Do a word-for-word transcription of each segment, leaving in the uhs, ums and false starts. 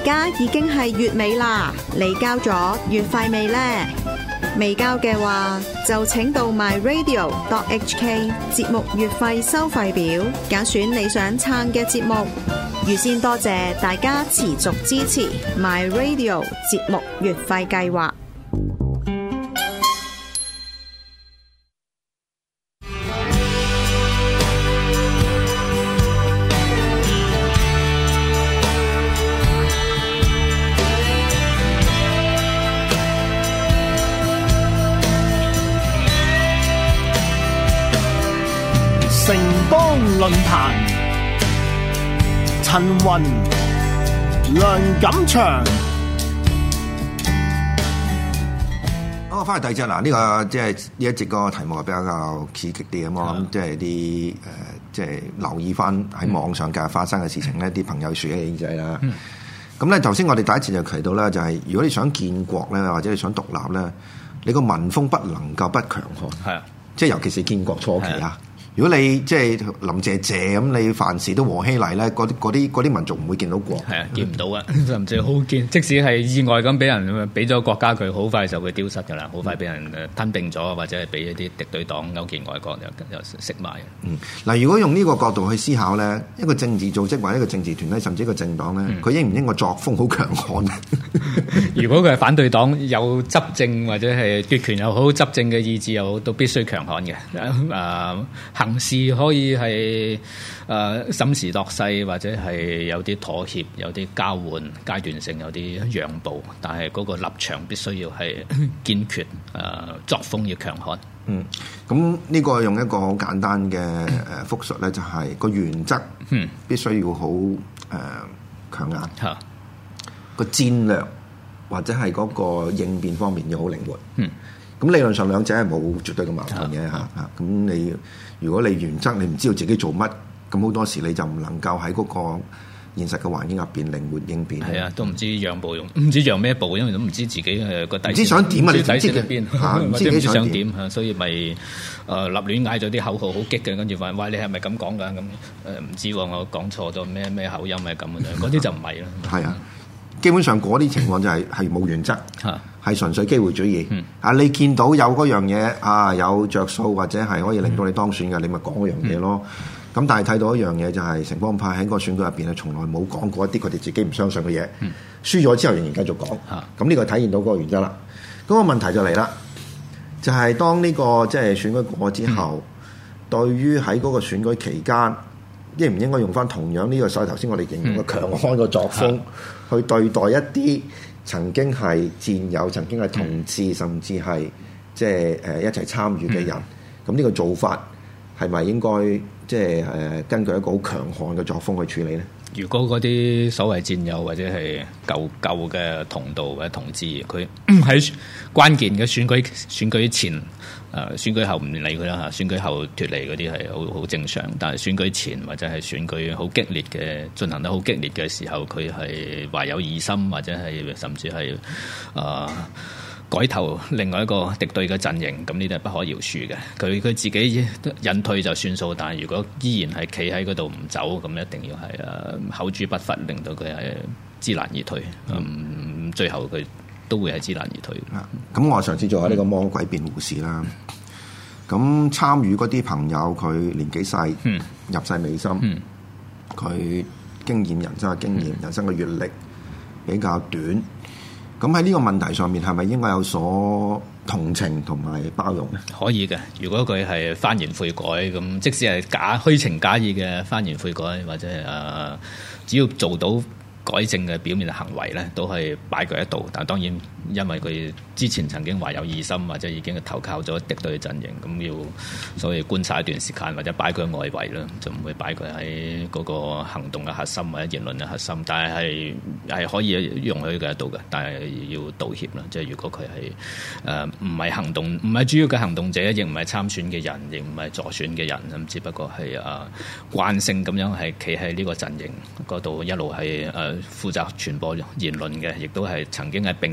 家已經係月尾啦，你交咗月費未呢？未交嘅話，就請到 my radio dot h k 節目月費收費表，揀選你想撐嘅節目。預先多謝大家持續支持 my radio 節目月費計劃。 城邦論壇，陳雲、梁錦祥。 好，翻嚟第二節嗱，呢個即係呢一節個題目係比較刺激啲咁，我諗即係啲誒，即係留意翻喺網上今日發生嘅事情咧，啲朋友豎起耳仔啦。咁咧頭先我哋第一次就提到咧，就係如果你想建國咧，或者你想獨立咧，你個民風不能夠不強悍。係啊，即係尤其是建國初期啊。如果你即係林謝謝咁，你凡事都和稀泥咧，嗰啲嗰啲嗰啲民族唔會見到國。係啊，見唔到啊， 甚至好見，即使係意外咁俾人俾咗國家佢，好快就會丟失㗎啦，好快俾人吞並咗，或者係俾一啲敵對黨勾結外國又又食埋。 嗯，嗱，如果用呢個角度去思考咧，一個政治組織或者一個政治團體，甚至一個政黨咧，佢、嗯、應唔應該作風好強悍？ 如果佢係反對黨，有執政或者係奪權又好，執政嘅意志又好，都必須強悍嘅。誒、呃。行事可以係誒審時度勢，或者係有啲妥協，有啲交換，階段性有啲讓步，但係嗰個立場必須要係堅決，誒、呃、作風要強悍。 嗯，咁呢個用一個好簡單嘅誒複述咧，就係個原則，嗯，必須要好誒強硬嚇，個、嗯、戰略或者係嗰個應變方面要好靈活。嗯。咁理論上兩者係冇絕對嘅矛盾嘅嚇嚇，咁你如果你原則你唔知道自己做乜，咁好多時你就唔能夠喺嗰個現實嘅環境入邊靈活應變。係啊， 都唔知讓步用，唔知讓咩步，因為都唔知自己誒個底線。 唔知想點啊？你底線喺邊嚇？唔知想點嚇，所以咪誒、呃、立亂嗌咗啲口號好激嘅，跟住話喂，你係咪咁講㗎？咁誒唔知喎，我講錯咗咩咩口音係咁嘅，嗰啲就唔係啦。係啊。 基本上嗰啲情況就係係冇原則，係純粹機會主義。嗯、啊，你見到有嗰樣嘢啊，有着數或者係可以令到你當選嘅，嗯、你咪講嗰樣嘢咯。咁、嗯、但係睇到一樣嘢就係城邦派喺個選舉入邊係從來冇講過一啲佢哋自己唔相信嘅嘢。嗯、輸咗之後仍然繼續講。咁呢、啊、個體現到嗰個原則啦。咁、那個問題就嚟啦，就係、是、當呢、這個即係、就是、選舉過之後，嗯、對於喺嗰個選舉期間，應唔應該用翻同樣呢個所謂頭先我哋形容嘅強悍嘅作風、嗯、去對待一啲曾經係戰友、曾經係同志，嗯、甚至係即係誒一齊參與嘅人？咁呢、嗯、個做法係咪應該即係誒根據一個好強悍嘅作風去處理咧？ 如果嗰啲所謂戰友或者係舊舊嘅同道或者同志，佢喺關鍵嘅選舉選舉前誒、呃、選舉後唔理佢啦嚇，選舉後脫離嗰啲係好好正常。但係選舉前或者係選舉好激烈嘅進行得好激烈嘅時候，佢係懷有異心或者係甚至係誒、呃改投另外一個敵對嘅陣營，咁呢啲係不可饒恕嘅。佢佢自己隱退就算數，但係如果依然係企喺嗰度唔走，咁一定要係誒口誅筆伐，令到佢係知難而退。嗯，嗯最後佢都會係知難而退。 咁、嗯、我上次做下呢個魔鬼辯護士啦。咁、嗯、參與嗰啲朋友，佢年紀細，嗯、入世未深，佢、嗯、經驗人生嘅經驗，嗯、人生嘅閲歷比較短。咁喺呢個問題上面，係咪應該有所同情同埋包容咧？ 可以嘅，如果佢係翻言悔改，咁即使係假虛情假意嘅翻言悔改，或者係誒、呃，只要做到改正嘅表面嘅行為咧，都係擺佢喺度。但係當然，因為佢之前曾經懷有異心，或者已經投靠咗敵對陣營，咁要所以觀察一段時間，或者擺佢外圍啦，就唔會擺佢喺嗰個行動嘅核心或者言論嘅核心。但係係係可以容許佢喺度嘅，但係要道歉啦。即係如果佢係誒唔係行動，唔係主要嘅行動者，亦唔係參選嘅人，亦唔係助選嘅人，咁只不過係誒、呃、慣性咁樣係企喺呢個陣營嗰度一路係誒負責傳播言論嘅，亦都係曾經係並肩作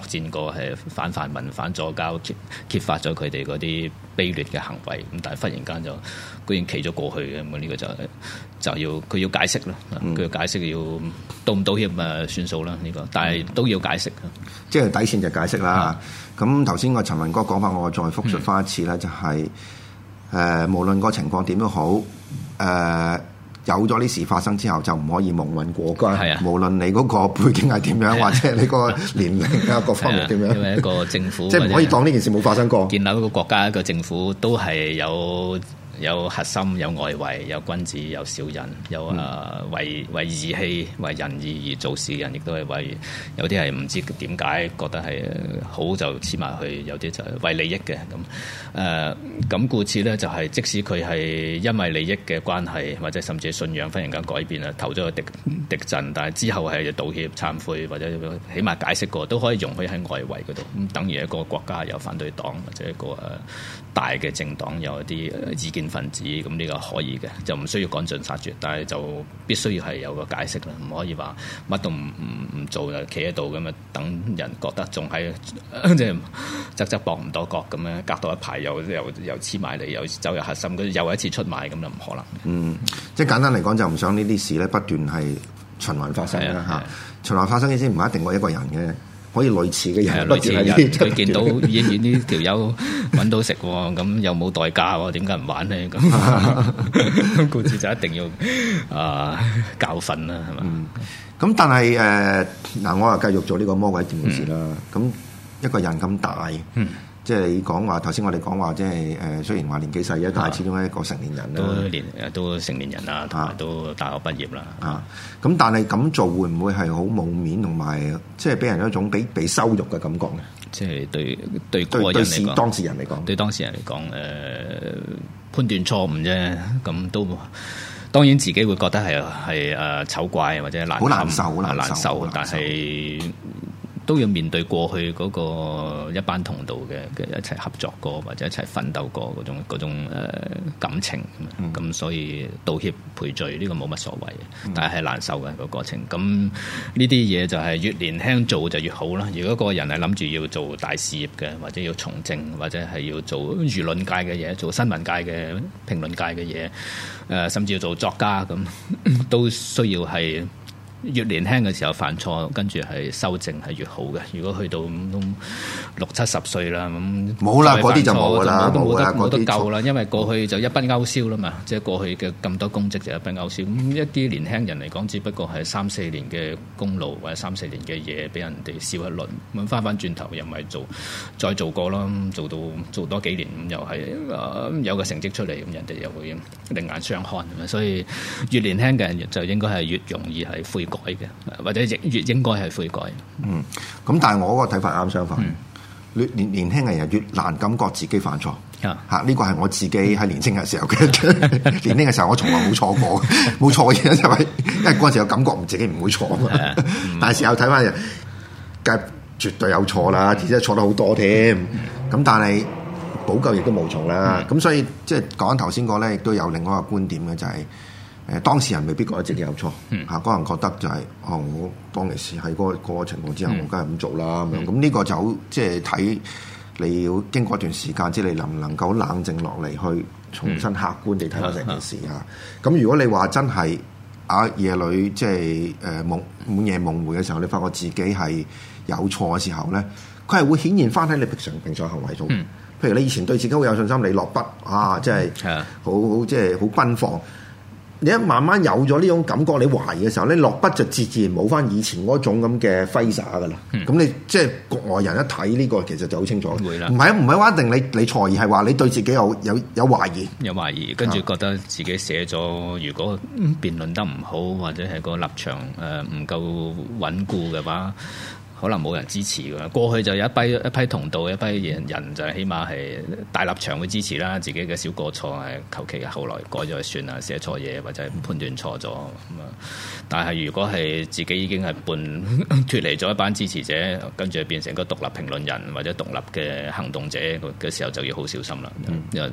戰過係反泛民、反左膠，揭揭發咗佢哋嗰啲卑劣嘅行為。咁但係忽然間就居然企咗過去嘅，咁呢個就就要佢要解釋啦。佢、嗯、要解釋要道唔道歉啊算數啦呢、呢個，但係都要解釋。 即係底線就解釋啦。咁頭先個陳文哥講法，我再複述翻一次咧、嗯，就係、是、誒、呃、無論個情況點都好，誒、呃、有咗呢事發生之後，就唔可以蒙混過關。係啊，無論你嗰個背景係點樣，或者你個年齡啊各方面點樣， 因為一個政府即係唔可以當呢件事冇發生過。 建立一個國家一個政府都係有。有核心，有外圍，有君子，有小人，有誒、呃、為為義氣、為仁義而做事嘅人，亦都係為有啲係唔知點解覺得係好就黐埋去，有啲就係為利益嘅咁誒。咁故此咧，就係、是、即使佢係因為利益嘅關係，或者甚至信仰忽然間改變啦，投咗個敵敵陣，但係之後係道歉、懺悔或者起碼解釋過，都可以容許喺外圍嗰度。咁等於一個國家有反對黨或者一個誒、呃、大嘅政黨有一啲意見分子，咁呢個可以嘅，就唔需要趕盡殺絕，但係就必須要係有個解釋啦，唔可以話乜都唔唔唔做就企喺度咁啊，等人覺得仲係即係側側膊唔多角咁樣，隔到一排又又又黐埋嚟，又走入核心，跟住又一次出賣，咁就唔可能。嗯， 即係簡單嚟講，就唔想呢啲事咧不斷係循環發生啦嚇。循環發生嘅先唔係一定我一個人嘅。可以類似嘅人， 類似人佢見到演員呢條友揾到食喎，咁又冇代價喎，點解唔玩咧？咁故事就一定要啊、呃、教訓啦，係嘛？ 咁、嗯、但係誒嗱，我又繼續做呢個魔鬼戰士啦。咁、嗯、一個人咁大，嗯、即係你講話頭先，我哋講話即係誒，雖然話年紀細啫，但係始終係一個成年人啦， 都年都成年人啦，同埋都大學畢業啦。 啊，咁但係咁做會唔會係好冇面，同埋即係俾人一種俾被羞辱嘅感覺咧？ 即係對對個人嚟講， 當事人嚟講， 對當事人嚟講，誒、呃、判斷錯誤啫，咁都當然自己會覺得係係誒醜怪或者難好難受，好難， 難受，但係都要面對過去嗰個一班同道嘅嘅一齊合作過或者一齊奮鬥過嗰種嗰種誒感情，咁、嗯、所以道歉賠罪呢個冇乜所謂，嗯、但係係難受嘅個過程。咁呢啲嘢就係越年輕做就越好啦。如果個人係諗住要做大事業嘅，或者要從政，或者係要做輿論界嘅嘢，做新聞界嘅評論界嘅嘢，誒、呃、甚至要做作家咁，都需要係。越年輕嘅時候犯錯，跟住係修正係越好嘅。如果去到都六七十歲啦，咁冇啦，嗰啲就冇啦， 都冇得冇得得救啦。因為過去就一筆勾銷啦嘛，即係過去嘅咁多功績就一筆勾銷。咁一啲年輕人嚟講，只不過係三四年嘅功勞或者三四年嘅嘢，俾人哋笑一輪，咁翻翻轉頭又咪做再做過啦，做到做多幾年，咁又係、呃、有個成績出嚟，咁人哋又會另眼相看。所以越年輕嘅人就應該係越容易係悔改嘅，或者亦越應該係悔改。 嗯，咁但係我個睇法啱相反。年、嗯、年輕嘅人越難感覺自己犯錯。啊，嚇、這、呢個係我自己喺年輕嘅時候嘅年輕嘅時候，我從來冇錯過，冇錯嘅嘢，因為因為嗰陣時有感覺自己唔會錯嘛。嗯、但係時候睇翻，梗係絕對有錯啦，而且錯得好多添。咁、嗯、但係補救亦都無從啦。咁、嗯、所以即係講緊頭先個咧，亦都有另外一個觀點嘅，就係、是。誒當事人未必覺得自己有錯，嚇、嗯，嗰人覺得就係、是，哦，我當其時喺嗰個情況之下，嗯、我梗係咁做啦，咁樣，咁呢個就即係睇你要經過一段時間，即係你能唔能夠冷靜落嚟，去重新客觀地睇翻成件事嚇。咁、嗯、如果你話真係啊夜裏即係誒夢午夜夢回嘅時候，你發覺自己係有錯嘅時候咧，佢係會顯現翻喺你平常平常行為中。嗯、譬如你以前對自己好有信心，你落筆啊，即係好好即係好奔放。你一慢慢有咗呢種感覺，你懷疑嘅時候，你落筆就自自然冇翻以前嗰種咁嘅揮灑噶啦。咁、嗯、你即係局外人一睇呢、這個，其實就好清楚。會啦，唔係唔係話一定你你錯，而係話你對自己有有有懷疑， 有懷疑，跟住覺得自己寫咗，如果辯論得唔好，或者係個立場誒唔夠穩固嘅話，可能冇人支持㗎。過去就有一批一批同道，一批人人就起碼係大立場會支持啦。自己嘅小過錯係求其後來改咗就算啦，寫錯嘢或者判斷錯咗咁啊。但係如果係自己已經係半脫離咗一班支持者，跟住變成個獨立評論人或者獨立嘅行動者嘅時候，就要好小心啦。嗯、因為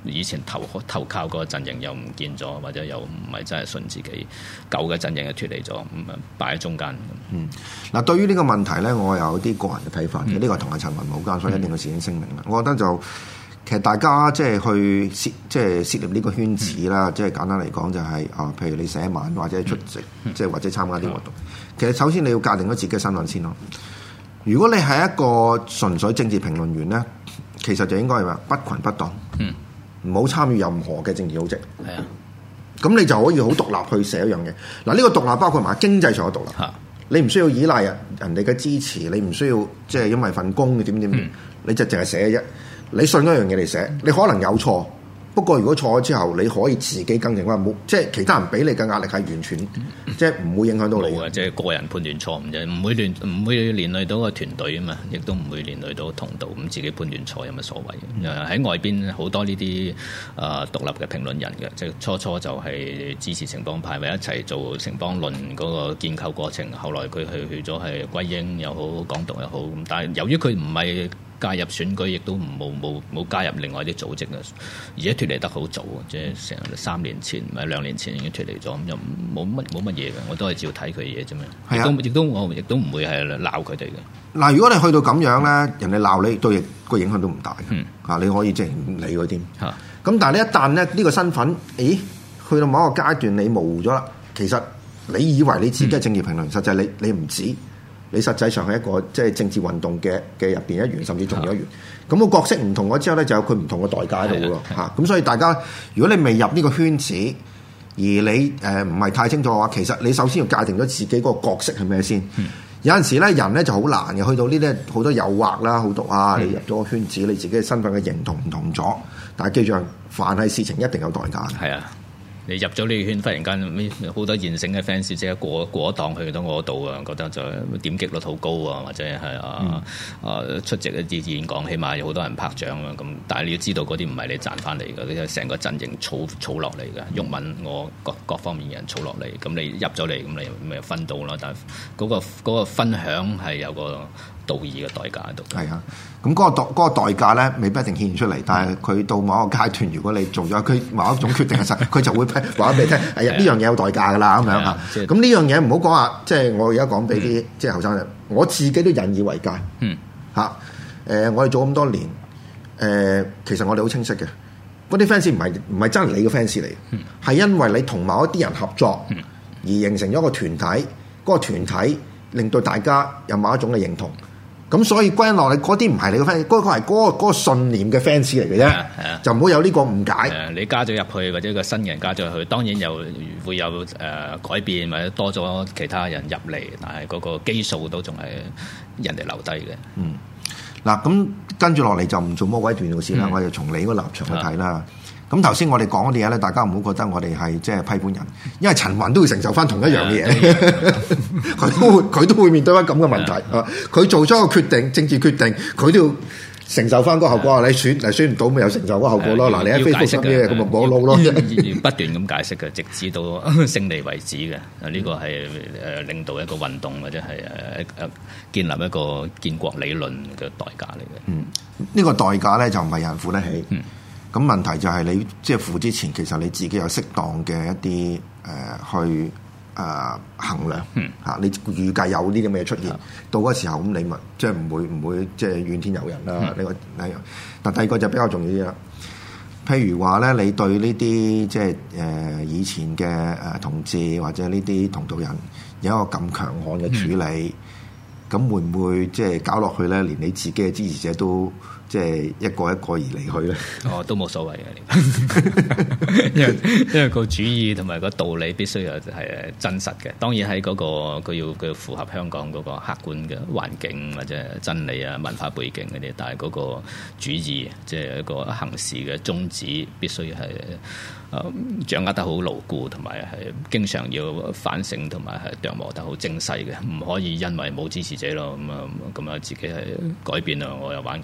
以前投投靠個陣營又唔見咗，或者又唔係真係信自己舊嘅陣營嘅脱離咗，咁啊擺喺中間。 嗯，嗱，對於呢個問題咧，我有啲個人嘅睇法嘅，呢、嗯、個同阿陳雲冇關，所以一定要事先聲明啦。嗯、我覺得就其實大家即係去涉即係涉獵呢個圈子啦，即係、嗯、簡單嚟講就係、是、啊，譬如你寫文或者出席，即係、嗯、或者參加啲活動。嗯、其實首先你要界定咗自己嘅身份先咯。如果你係一個純粹政治評論員咧，其實就應該係話不群不黨，唔好、嗯、參與任何嘅政治組織。係啊，咁你就可以好獨立去寫一樣嘢。嗱，呢個獨立包括埋經濟上嘅獨立，啊、你唔需要依賴人人哋嘅支持，你唔需要即係、就是、因為份工點點點，嗯、你就淨係寫啫。你信一樣嘢嚟寫，你可能有錯。不過如果錯咗之後，你可以自己更正。話冇，即係其他人俾你嘅壓力係完全，即係唔會影響到你嘅。即係個人判斷錯誤啫，唔會連唔會連累到個團隊啊嘛，亦都唔會連累到同道。咁自己判斷錯有乜所謂？喺、嗯、外邊好多呢啲誒獨立嘅評論人嘅，即係初初就係支持城邦派，咪一齊做城邦論嗰個建構過程。後來佢去去咗係歸英又好，港獨又好。咁但係由於佢唔係加入選舉，亦都冇冇冇加入另外啲組織啊！而且脱離得好早，即係成三年前唔係兩年前已經脱離咗，咁又冇乜冇乜嘢嘅，我都係照睇佢嘢啫嘛。係啊，亦都我亦都唔會係鬧佢哋嘅。嗱，如果你去到咁樣咧，人哋鬧你，對個影響都唔大嘅。嗯，啊，你可以即係唔理佢添。嚇、啊，咁但係你一旦咧呢、呢個身份，咦，去到某一個階段你模糊咗啦，其實你以為你自己係政治評論，嗯、實際你你唔止。你實際上係一個即係政治運動嘅嘅入邊一員，甚至仲有一員。咁個角色唔同咗之後咧，就有佢唔同嘅代價喺度咯嚇。咁所以大家，如果你未入呢個圈子，而你誒唔係太清楚嘅話，其實你首先要界定咗自己嗰個角色係咩先。嗯、有陣時咧，人咧就好難嘅，去到呢啲好多誘惑啦，好多啊，你入咗個圈子，你自己嘅身份嘅認同唔同咗。但係記住，凡係事情一定有代價。係啊。你入咗呢個圈，忽然間好多現成嘅 fans 即係過過一檔去到我度啊，覺得就點擊率好高啊，或者係啊啊出席一啲演講，起碼有好多人拍掌啊咁。但係你要知道嗰啲唔係你賺翻嚟嘅，你係成個陣營儲儲落嚟嘅，毓民我各各方面嘅人儲落嚟，咁你入咗嚟，咁你咪分到啦。但係嗰個嗰個分享係有個道義嘅代價喺度。係啊，咁嗰個代嗰個代價咧，未必一定顯現出嚟，但係佢到某一個階段，如果你做咗佢某一種決定嘅時候，佢就會話俾你聽，係啊，呢樣嘢有代價噶啦，咁樣啊。咁呢樣嘢唔好講話，即係我而家講俾啲即係後生人，我自己都引以為戒。嗯，嚇，誒，我哋做咁多年，誒，其實我哋好清晰嘅，嗰啲 fans 唔係唔係真係你嘅 fans 嚟，係因為你同某一啲人合作而形成咗個團體，嗰個團體令到大家有某一種嘅認同。咁所以歸落嚟嗰啲唔係你嘅 fans，嗰個係嗰個嗰個信念嘅 fans 嚟嘅啫，係啊，就唔好有呢個誤解。誒，你加咗入去或者個新人加咗入去，當然又會有誒、呃、改變，或者多咗其他人入嚟，但係嗰個基數都仲係人哋留低嘅。嗯，嗱，咁跟住落嚟就唔做魔鬼斷路線啦，嗯、我哋從你嗰個立場去睇啦。咁頭先我哋講嗰啲嘢咧，大家唔好覺得我哋係即係批判人，因為陳雲都會承受翻同一樣嘅嘢，佢都會佢都會面對翻咁嘅問題啊！佢做咗一個決定，政治決定，佢都要承受翻嗰個後果。你選嚟選唔到，咪有承受嗰個後果咯。嗱，你喺 Facebook 上邊咁咪冇路咯，不斷咁解釋嘅，直至到勝利為止嘅。呢個係誒領導一個運動或者係誒誒建立一個建國理論嘅代價嚟嘅。嗯，呢個代價咧就唔係有人付得起。嗯。咁問題就係你即係付之前，其實你自己有適當嘅一啲誒、呃、去誒、呃、衡量嚇、嗯啊，你預計有呢啲咩出現，嗯、到嗰時候咁你咪即係唔會唔會即係怨天尤人啦。呢、嗯、個第一樣，但第二個就比較重要啲啦。譬如話咧，你對呢啲即係誒、呃、以前嘅誒同志或者呢啲同道人有一個咁強悍嘅處理，咁、嗯、會唔會即係搞落去咧？連你自己嘅支持者都即係一個一個而離去咧？哦，都冇所謂嘅，因為因為個主義同埋個道理必須要係真實嘅。當然喺嗰、那個佢要佢符合香港嗰個客觀嘅環境或者真理啊、文化背景嗰啲，但係嗰個主義即係一個行事嘅宗旨，必須係誒掌握得好牢固，同埋係經常要反省，同埋係琢磨得好精細嘅，唔可以因為冇支持者咯咁啊咁啊自己係改變啦，我又玩港獨啦。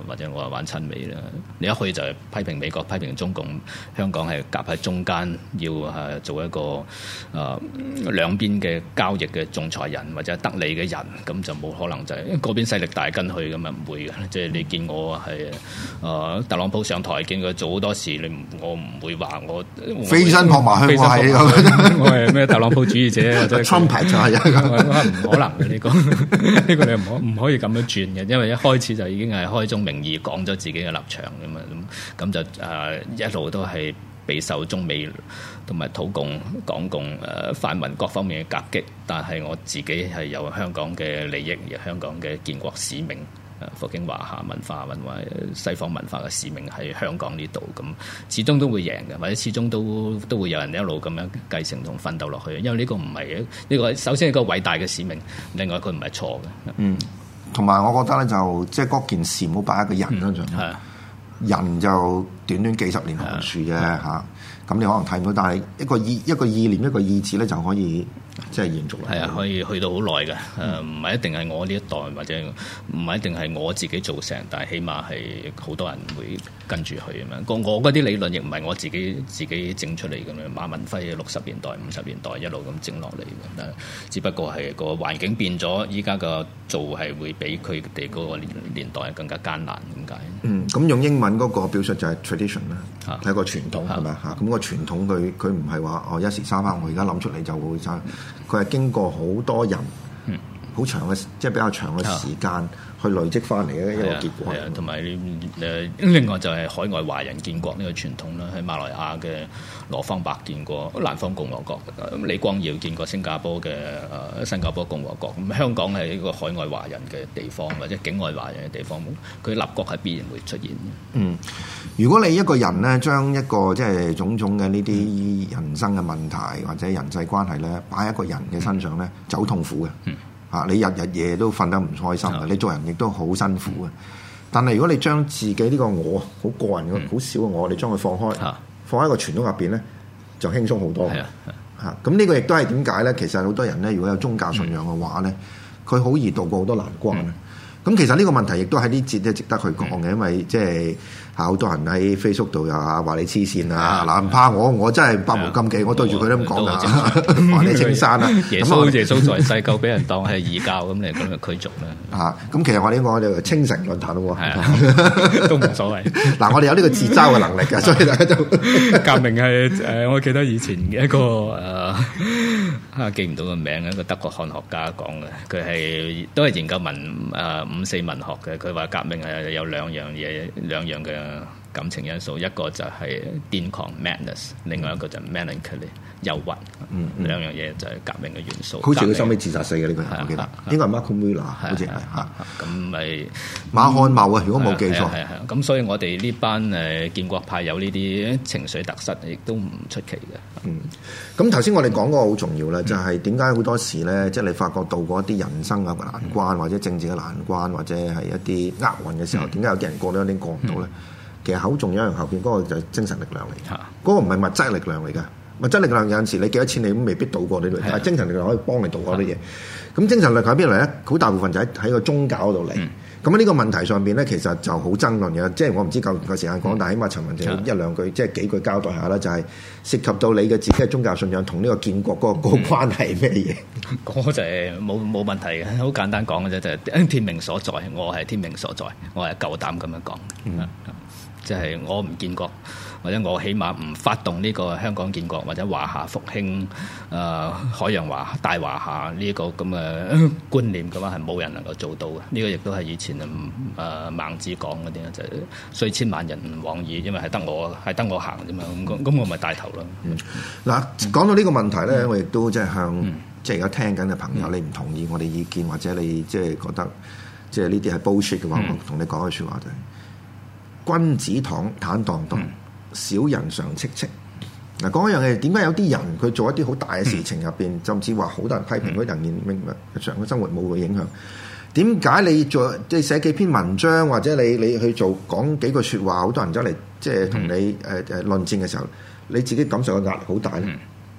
或者我係玩親美啦。你一去就係批評美國、批評中共，香港係夾喺中間，要係做一個誒、呃、兩邊嘅交易嘅仲裁人或者得利嘅人，咁就冇可能就係、是、嗰邊勢力大跟去咁啊，唔會嘅。即係你見我係誒、呃、特朗普上台，見佢做好多事，你唔我唔會話我飛身撲埋去，我係我係咩特朗普主義者或者 Trump 牌就係唔可能嘅呢、這個呢個你唔可唔可以咁樣轉嘅，因為一開始就已經係開宗明義講咗自己嘅立場嘅嘛，咁咁就誒、呃、一路都係備受中美同埋土共、港共誒、呃、泛民各方面嘅夾擊，但係我自己係有香港嘅利益，有香港嘅建國使命。誒，復興華夏文化或者西方文化嘅使命喺香港呢度，咁始終都會贏嘅，或者始終都都會有人一路咁樣繼承同奮鬥落去。因為呢個唔係呢個，首先係一個偉大嘅使命，另外佢唔係錯嘅。 嗯，同埋我覺得咧，就即係嗰件事唔好擺喺個人身上。係、嗯、人就短短幾十年紅樹啫嚇，咁你可能睇唔到，但係一個意一個意念一個意志咧就可以。即係延續啦，係啊，可以去到好耐嘅，誒唔係一定係我呢一代，或者唔係一定係我自己做成，但係起碼係好多人會跟住去咁樣。個我嗰啲理論亦唔係我自己自己整出嚟咁樣，馬文輝六十年代、五十年代一路咁整落嚟嘅，只不過係個環境變咗，依家個做係會比佢哋嗰個年年代更加艱難，點解？嗯，咁用英文嗰個表述就係 tradition 啦，係一個傳統係咪嚇？咁個傳統佢佢唔係話哦一時三刻我而家諗出嚟就會爭。佢係經過好多人，好長嘅即係比較長嘅時間去累積翻嚟嘅一個結果。係啊，同埋誒另外就係海外華人建國呢個傳統啦，喺馬來亞嘅羅芳伯見過南方共和國，李光耀見過新加坡嘅誒新加坡共和國。咁香港係一個海外華人嘅地方，或者境外華人嘅地方，佢立國係必然會出現。嗯，如果你一個人咧，將一個即係種種嘅呢啲人生嘅問題或者人際關係咧，擺喺一個人嘅身上咧，就好痛苦嘅。嗯。啊！你日日夜都瞓得唔開心嘅，你做人亦都好辛苦嘅。但係如果你將自己呢個我好個人嘅好少嘅我，你將佢放開，放喺個傳統入邊咧，就輕鬆好多。係啊，嚇！咁呢個亦都係點解咧？其實好多人咧，如果有宗教信仰嘅話咧，佢好易渡過好多難關。咁其實呢個問題亦都喺呢節咧值得去講嘅，因為即係嚇好多人喺 Facebook 度又話話你黐線啊！嗱唔怕我，我真係百無禁忌，我對住佢都咁講㗎，話你青山啊！耶穌耶穌在世夠俾人當係異教咁嚟咁嘅驅逐啦嚇！咁其實我哋我哋清城論壇咯喎，都冇所謂。嗱，我哋有呢個自嘲嘅能力嘅，所以大家就革命係誒，我記得以前嘅一個誒啊記唔到個名，一個德國漢學家講嘅，佢係都係研究文誒。五四文學嘅，佢話革命係有兩樣嘢，兩樣嘅感情因素，一個就係癲狂 madness， 另外一個就係 melancholy 憂鬱，嗯，兩樣嘢就係革命嘅元素。好似佢收尾自殺死嘅呢個人，我記得應該係 Malcolm Miller，好似係嚇。咁咪馬漢茂啊，如果冇記錯。係係。咁所以我哋呢班誒建國派有呢啲情緒特質，亦都唔出奇嘅。嗯。咁頭先我哋講嗰個好重要咧，就係點解好多時咧，即係你發覺到過一啲人生嘅難關，或者政治嘅難關，或者係一啲厄運嘅時候，點解有啲人過到，有啲過唔到咧？其實好重要，後邊嗰個就係精神力量嚟嘅，嗰個唔係物質力量嚟㗎。物質力量有陣時你幾多錢你都未必渡過呢度，但係精神力量可以幫你渡過啲嘢。咁精神力量喺邊度嚟咧？好大部分就喺喺個宗教嗰度嚟。咁喺呢個問題上邊咧，其實就好爭論嘅。即係我唔知夠唔夠時間講，但係起碼陳文正一兩句，即係幾句交代下啦，就係涉及到你嘅自己嘅宗教信仰同呢個建國嗰個嗰個關係咩嘢？嗰就係冇冇問題嘅，好簡單講嘅啫，就係天命所在。我係天命所在，我係夠膽咁樣講。嗯，即係我唔建國，或者我起碼唔發動呢個香港建國或者華夏復興，誒、呃、海洋華大華夏呢個咁嘅觀念嘅話，係冇人能夠做到嘅。呢、這個亦都係以前誒、呃、孟子講嗰啲，就係、是、雖千萬人吾往矣，因為係得我係得我行啫嘛。咁咁我咪帶頭咯。嗱、嗯，講到呢個問題咧，嗯、我亦都即係向、嗯、即係而家聽緊嘅朋友，嗯、你唔同意我哋意見，或者你即係覺得即係呢啲係 bullshit 嘅話，嗯、我同你講句説話就係、是。君子坦坦蕩蕩，小人常戚戚。嗱，講一樣嘢，點解有啲人佢做一啲好大嘅事情入邊，甚至話好多人批評嗰啲人面命日常嘅生活冇會影響？點解你做即係寫幾篇文章，或者你你去做講幾句説話，好多人走嚟即係同你誒誒論戰嘅時候，你自己感受嘅壓力好大咧？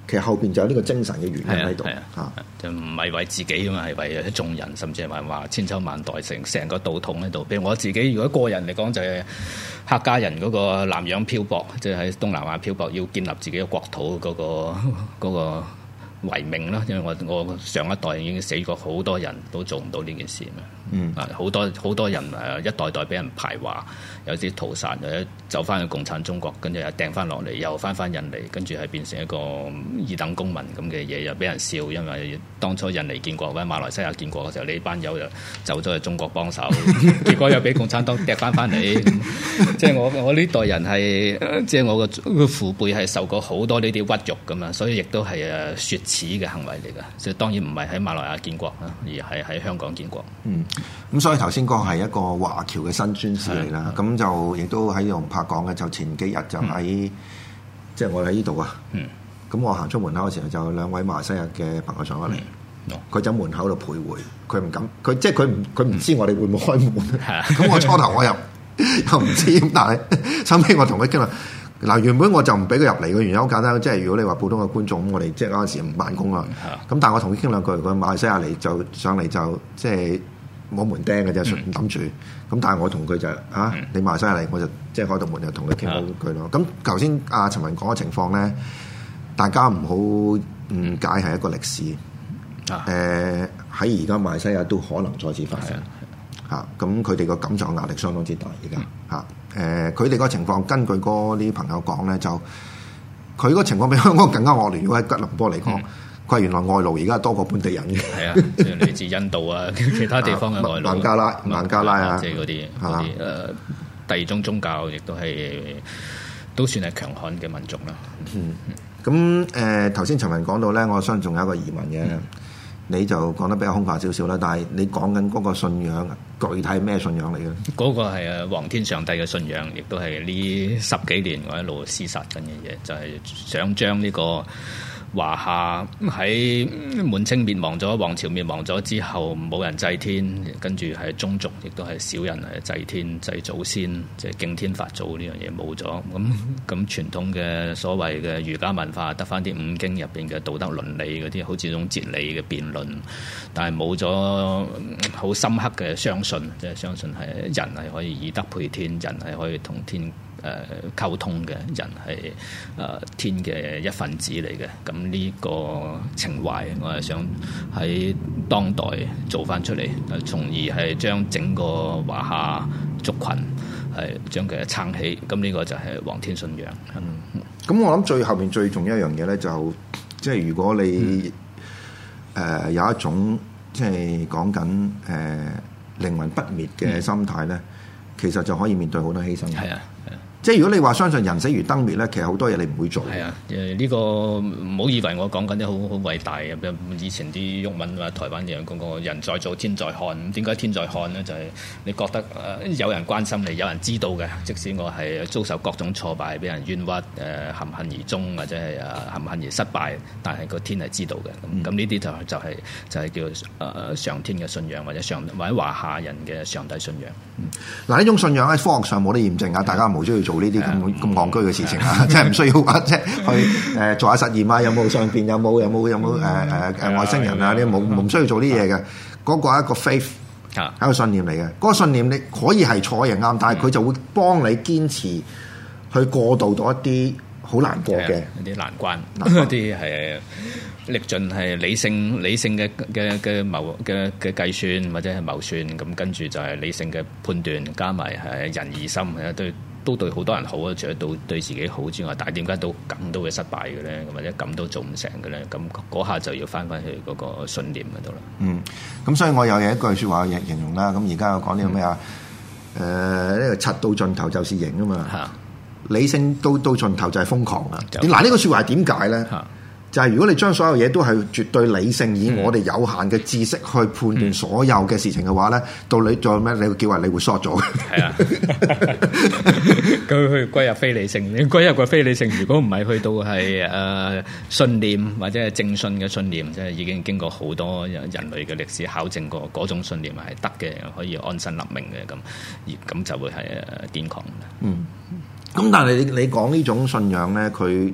其實後邊就有呢個精神嘅原因喺度嚇，就唔係為自己啊嘛，係為眾人，甚至係話話千秋萬代成成個道統喺度。譬如我自己，如果個人嚟講，就係客家人嗰個南洋漂泊，即係喺東南亞漂泊，要建立自己嘅國土嗰個嗰個遺命啦。因為我我上一代已經死過好多人，都做唔到呢件事嘛。嗯，啊好多好多人誒一代代俾人排華，有啲屠殺，或者走翻去共產中國，跟住又掟翻落嚟，又翻翻印尼，跟住係變成一個二等公民咁嘅嘢，又俾人笑，因為當初印尼建國或者馬來西亞建國嘅時候，你班友又走咗去中國幫手，結果又俾共產黨掟翻翻嚟。即係我我呢代人係，即係我個個父輩係受過好多呢啲屈辱噶嘛，所以亦都係誒雪恥嘅行為嚟㗎。即係當然唔係喺馬來亞建國啊，而係喺香港建國。嗯。 咁所以頭先講係一個華僑嘅新宣示嚟啦，咁就亦都喺度拍講嘅，就前幾日就喺、嗯、即係我喺呢度啊，咁、嗯、我行出門口嘅時候，就有兩位馬來西亞嘅朋友上咗嚟，佢就喺門口度徘徊，佢唔敢，佢即係佢唔佢唔知我哋會唔會開門，咁、嗯、我初頭我又又唔知，咁但係收尾我同佢傾啦。嗱，原本我就唔俾佢入嚟嘅原因好簡單，即係如果你話普通嘅觀眾，我哋即係嗰陣時唔辦公啦。咁、嗯、但係我同佢傾兩句，佢馬來西亞嚟就上嚟就即係冇門釘嘅啫，唔諗住。咁、嗯、但係我同佢就啊，你馬來西亞嚟，我就即係開到門就同佢傾好句咯。咁頭先阿陳文講嘅情況咧，大家唔好誤解係一個歷史。誒喺而家馬來西亞都可能再次發生。嚇，咁佢哋個感受壓力相當之大而家嚇。誒，佢哋個情況根據嗰啲朋友講咧，就佢個情況比香港更加惡劣。如果喺吉隆坡嚟講，佢、嗯、原來外勞而家多過本地人嘅。係啊，嚟自印度啊，其他地方嘅外勞。孟加拉、孟加拉啊，即係嗰啲嗰啲誒第二種宗教，亦都係都算係強悍嘅民族啦。嗯，咁誒頭先陳文講到咧，我相信仲有一個疑問嘅。嗯你就講得比較空泛少少啦，但係你講緊嗰個信仰，具體係咩信仰嚟嘅？嗰個係啊，皇天上帝嘅信仰，亦都係呢十幾年我一路廝殺緊嘅嘢，就係、是、想將呢個華夏喺滿清滅亡咗、王朝滅亡咗之後，冇人祭天，跟住係宗族，亦都係少人係祭天、祭祖先，即係敬天法祖呢樣嘢冇咗。咁咁傳統嘅所謂嘅儒家文化，得翻啲五經入邊嘅道德倫理嗰啲，好似種哲理嘅辯論，但係冇咗好深刻嘅相信，即係相信係人係可以以德配天，人係可以同天誒、呃、溝通嘅，人係誒、呃、天嘅一份子嚟嘅。咁呢個情懷，我係想喺當代做翻出嚟，從而係將整個華夏族群係將佢撐起。咁呢個就係皇天信仰。咁、嗯、我諗最後面最重要一樣嘢咧，就即係如果你誒、嗯呃、有一種即係講緊誒靈魂不滅嘅心態咧、嗯，其實就可以面對好多犧牲。係啊。即係如果你話相信人死如燈滅咧，其實好多嘢你唔會做。係啊，誒、這、呢個唔好以為我講緊啲好好偉大嘅，以前啲鬱文話台灣人講過人在做天在看，咁點解天在看咧？就係、是、你覺得誒有人關心你，有人知道嘅，即使我係遭受各種挫敗，俾人冤屈，誒含恨而終，或者係誒含恨而失敗，但係個天係知道嘅。咁咁呢啲就係、就係、是、就係、是、叫誒上天嘅信仰，或者上或者華夏人嘅上帝信仰。嗱、嗯、呢種信仰喺科學上冇得驗證啊，大家冇需要做。做呢啲咁咁戇居嘅事情啊，即係唔需要啊，即係去誒做下實驗啊，有冇上邊有冇有冇有冇誒誒誒外星人啊？呢冇冇需要做呢啲嘢嘅。嗰個係一個 faith， 係一個信念嚟嘅。嗰個信念你可以係錯亦啱，但係佢就會幫你堅持去過渡到一啲好難過嘅一啲難關，一啲係歷盡係理性理性嘅嘅嘅謀嘅嘅計算或者係謀算，咁跟住就係理性嘅判斷，加埋係仁義心係對。都對好多人好啊，除咗對對自己好之外，但係點解都咁都會失敗嘅咧？或者咁都做唔成嘅咧？咁嗰下就要翻返去嗰個信念嗰度啦。嗯，咁所以我又有一句説話形容啦。咁而家我講呢個咩啊？誒、嗯，呢、呃這個柒到盡頭就是型啊嘛。嚇，理性到到盡頭就係瘋狂啊。嗱，呢個説話係點解咧？嚇。就係、是、如果你將所有嘢都係絕對理性，以我哋有限嘅知識去判斷所有嘅事情嘅話咧、嗯，到你做咩？你會叫話你會 short 咗嘅。係啊，佢去歸入非理性，你歸入個非理性，如果唔係去到係誒、呃、信念或者係正信嘅信念，即係已經經過好多人類嘅歷史考證過，嗰種信念係得嘅，可以安身立命嘅咁，而咁就會係誒癲狂嘅。嗯。咁但係你你講呢種信仰咧，佢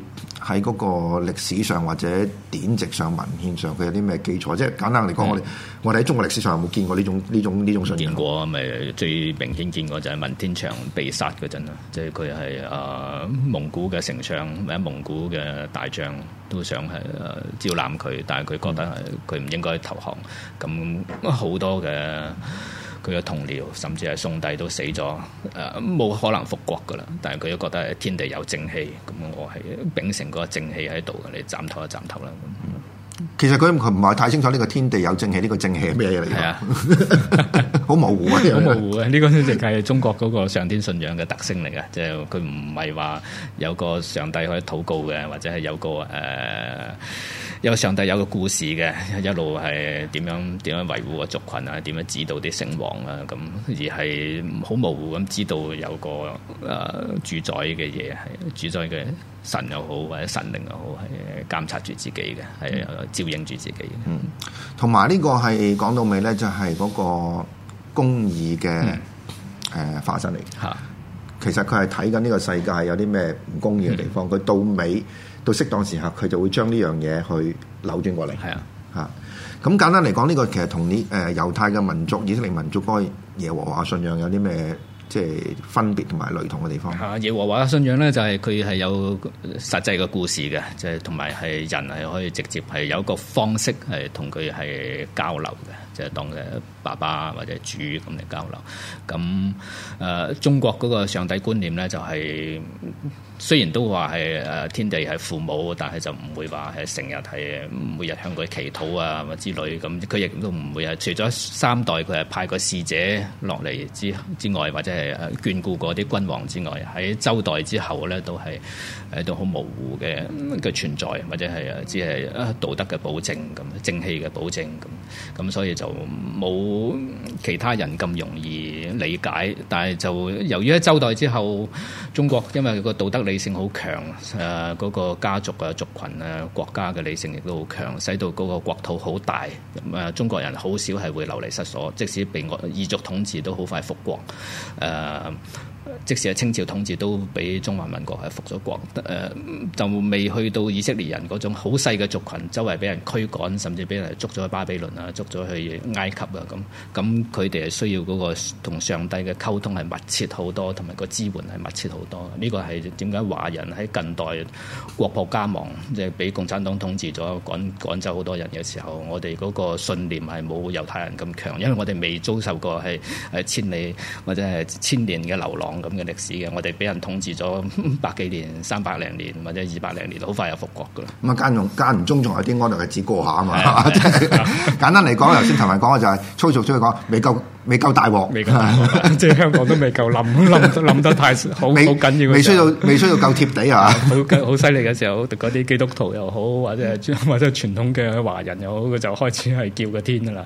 喺嗰個歷史上或者典籍上、文獻上，佢有啲咩基礎？即係簡單嚟講，我哋我哋喺中國歷史上有冇見過呢種呢種呢種信仰？ 見過，咪最明顯見過就係文天祥被殺嗰陣啦，即係佢係誒蒙古嘅丞相或者蒙古嘅大將都想係誒招攬佢，但係佢覺得係佢唔應該投降，咁好多嘅。佢嘅同僚甚至係宋帝都死咗，誒、呃、冇可能復國噶啦。但係佢都覺得天地有正氣，咁我係秉承嗰個正氣喺度嘅，你斬頭就斬頭啦。 其實佢佢唔係太清楚呢個天地有正氣，呢、呢個正氣係咩嘢嚟？係啊，好模糊啊， 好模糊啊！呢個先至係中國嗰個上天信仰嘅特性嚟嘅，即係佢唔係話有個上帝可以禱告嘅，或者係有個誒。呃有上帝有個故事嘅，一路係點樣點樣維護個族群啊，點樣指導啲聖王啊，咁而係好模糊咁知道有個誒、呃、主宰嘅嘢，係主宰嘅神又好或者神靈又好，係監察住自己嘅，係照應住自己嘅。 嗯，同埋呢個係講到尾咧，就係嗰個公義嘅誒、嗯呃、化身嚟嚇。其實佢係睇緊呢個世界有啲咩唔公義嘅地方，佢、嗯、到尾。到適當時候，佢就會將呢樣嘢去扭轉過嚟。係啊，嚇咁簡單嚟講，呢、這個其實同啲誒猶太嘅民族、以色列民族嗰個耶和華信仰有啲咩即係分別同埋雷同嘅地方？ 啊，耶和華嘅信仰咧，就係佢係有實際嘅故事嘅，即係同埋係人係可以直接係有一個方式係同佢係交流嘅，即係當嘅爸爸或者主咁嚟交流。咁誒、呃，中國嗰個上帝觀念咧，就係、是。雖然都話係誒天地係父母，但係就唔會話係成日係每日向佢祈禱啊或之類咁。佢亦都唔會係除咗三代佢係派個使者落嚟之之外，或者係眷顧過啲君王之外，喺周代之後咧都係喺度好模糊嘅嘅存在，或者係誒只係道德嘅保證咁，正氣嘅保證咁。咁所以就冇其他人咁容易理解。但係就由於喺周代之後，中國因為個道德理性好強，誒、呃、嗰、那個家族啊、族群啊、國家嘅理性亦都好強，使到嗰個國土好大。咁、呃、中國人好少係會流離失所，即使被異族統治都好快復國。誒、呃，即使係清朝統治都俾中華民國係復咗國。誒、呃，就未去到以色列人嗰種好細嘅族群，周圍俾人驅趕，甚至俾人捉咗去巴比倫啊，捉咗去埃及啊咁。咁佢哋係需要嗰個同上帝嘅溝通係密切好多，同埋個支援係密切好多。呢、這個係點解華人喺近代國破家亡，即係俾共產黨統治咗，趕趕走好多人嘅時候，我哋嗰個信念係冇猶太人咁強，因為我哋未遭受過係係千里或者係千年嘅流浪咁嘅歷史嘅，我哋俾人統治咗百幾年、三百零年或者二百零年，好快又復國噶啦。咁啊間用間唔中仲有啲安樂日子過下啊嘛，即係簡單嚟講，頭先同埋講嘅就係粗俗啲嚟講，未夠未夠大鑊， 未夠大鑊，即係香港都未夠冧冧冧得太好好緊要， 未需要未需要夠貼地啊！ 好好犀利嘅時候，嗰啲基督徒又好，或者係或者係傳統嘅華人又好，佢就開始係叫個天噶啦。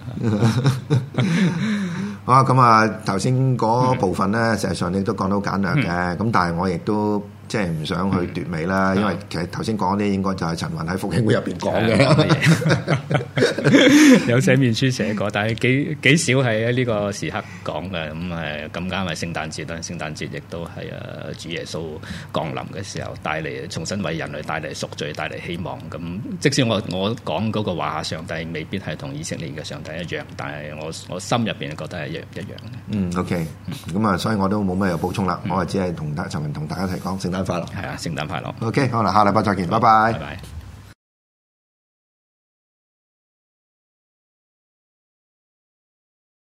好啊，咁啊頭先嗰部分咧，實際上你都講到簡略嘅，咁、嗯、但係我亦都即係唔想去奪尾啦，嗯、因為其實頭先講啲應該就係陳雲喺復興會入邊講嘅， 有寫面書寫過，但係幾幾少係喺呢個時刻講嘅，咁誒咁啱係聖誕節啦，聖誕節亦都係誒主耶穌降臨嘅時候，帶嚟重新為人類帶嚟贖罪、帶嚟希望。咁即使我我講嗰個華夏上帝未必係同以色列嘅上帝一樣，但係我我心入邊覺得係一一樣嘅。 嗯 ，OK，咁啊，所以我都冇咩有補充啦，嗯、我係只係同陳雲同大家一齊講聖誕快樂。 係啊，聖誕快樂。 OK，好啦，下禮拜再見，拜拜。 拜拜。